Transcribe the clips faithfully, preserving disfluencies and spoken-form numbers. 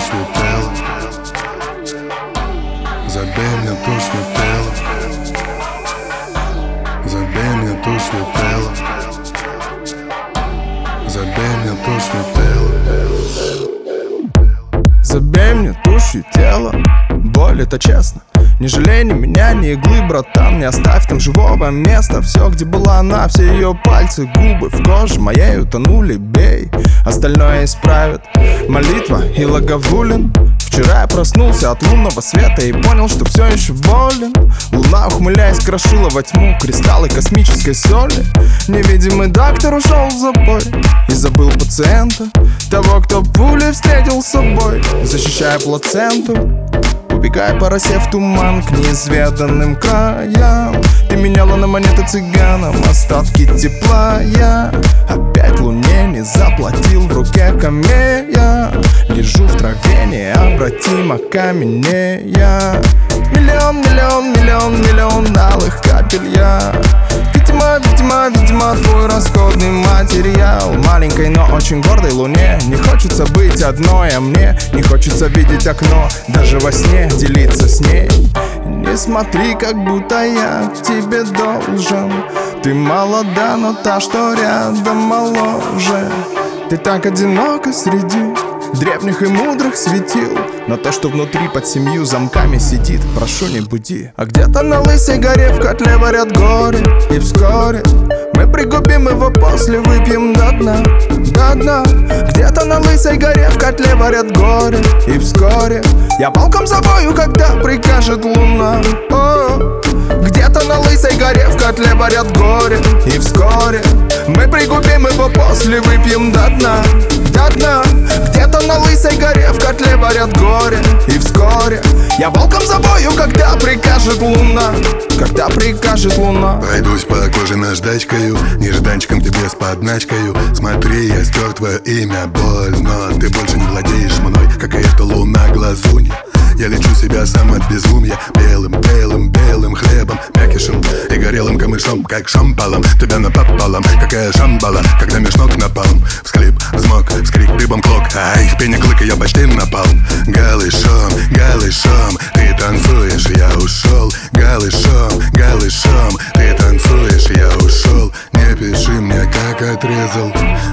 тушью тело. Забей мне тушью тело. Забей мне тушью тело. Забей мне тушью тело. Забей мне тушью тело. Боль, это честно. Не жалей ни меня, ни иглы, братан. Не оставь там живого места. Все, где была она, все ее пальцы, губы в коже моей утонули. Бей, остальное исправит молитва и Лаговулин. Вчера я проснулся от лунного света и понял, что все еще болен. Луна, ухмыляясь, крошила во тьму кристаллы космической соли. Невидимый доктор ушел в забой и забыл пациента, того, кто пулей встретил с собой, защищая плаценту. Убегая по росе в туман к неизведанным краям. Ты меняла на монеты цыганам остатки тепла. Я опять луне не заплатил, в руке камея. Лежу в траве, необратимо каменея. Миллион, миллион, миллион, миллион алых капель я. Видимо, видимо, видимо, твой расходный материал. Маленькой, но очень гордой луне не хочется быть одной, а мне не хочется видеть окно, даже во сне делиться с ней. Не смотри, как будто я тебе должен. Ты молода, но та, что рядом, моложе. Ты так одинока среди древних и мудрых светил, но то, что внутри под семью замками сидит, прошу, не буди. А где-то на лысой горе в котле варят горе, и вскоре мы пригубим его, после выпьем до дна, до дна. Где-то на лысой горе в котле варят горе, и вскоре я волком завою, когда прикажет луна. О, где-то на лысой горе в котле варят горе, и вскоре мы пригубим его, после выпьем до дна, до дна. Где-то на лысой горе в котле варят горе, и вскоре я волком завою, когда прикажет луна, когда прикажет луна. Пройдусь по коже наждачкою, нежданчиком тебе с подначкою. Смотри, я стер твое имя, боль, но ты больше не владеешь мной, как и эта луна глазунья. Я лечу себя сам от безумия белым, белым, белым хлебом, мякишем и горелым камышом, как шампалом. Тебя напопалом, какая шамбала, когда меж ног напалм. Всхлип, взмок, вскрик, дыбом клок, ай, в пене клыка я почти напал. Голышом, голышом, ты танцуешь, я ушел. Голышом, голышом, ты танцуешь, я ушел. Не пиши мне, как отрезал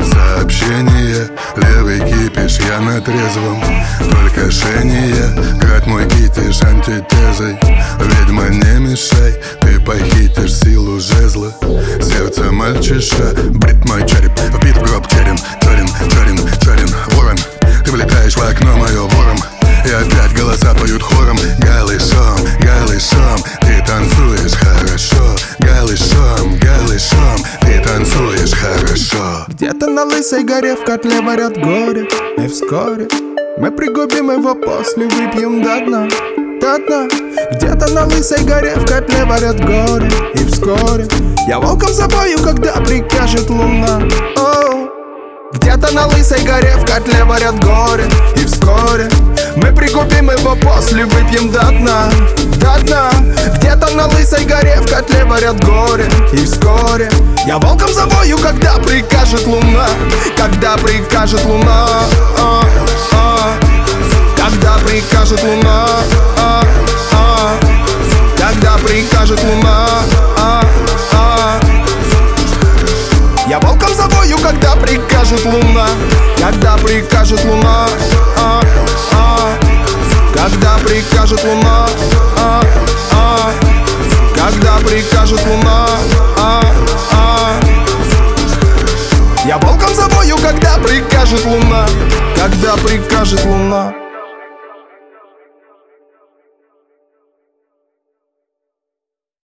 сообщение. Левый кипиш, я на трезвом, только шение. Град мой китиш антитезой. Ведьма, не мешай, ты похитишь силу жезла. Сердце мальчиша, брит мой череп, вбит в гроб черен. Черен, черен, черен, ворон, ты влетаешь в окно мое вором. И опять голоса поют хором. Голышом, голышом, ты танцуешь хорошо. Голышом, голышом, ты танцуешь хорошо. Где-то на лысой горе в котле варят горе, и вскоре мы пригубим его, после выпьем до дна, до дна. Где-то на лысой горе в котле варят горе, и вскоре я волком завою, когда прикажет луна. О, где-то на лысой горе в котле варят горе, и вскоре мы пригубим его, после выпьем до дна, до дна. Где-то на лысой горе в котле варят горе, и вскоре я волком завою, когда прикажет луна, когда прикажет луна. А, а, когда прикажет луна, а, а, когда прикажет луна, а, а. Я волком завою, когда прикажет луна, когда прикажет луна, а, а, когда прикажет луна, а, а, когда прикажет луна, а, а. Я волком завою, когда прикажет луна, когда прикажет луна.